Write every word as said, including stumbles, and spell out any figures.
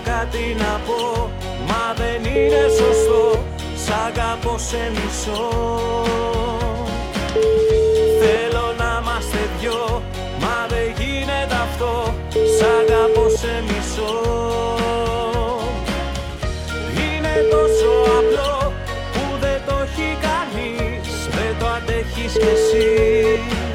κάτι να πω, μα δεν είναι σωστό. Σ' αγαπώ, σε μισώ. Θέλω να είμαστε δυο, μα δεν γίνεται αυτό. Σ' αγαπώ, σε μισώ. Είναι τόσο απλό που δεν το έχει κανείς, δεν το αντέχεις κι εσύ.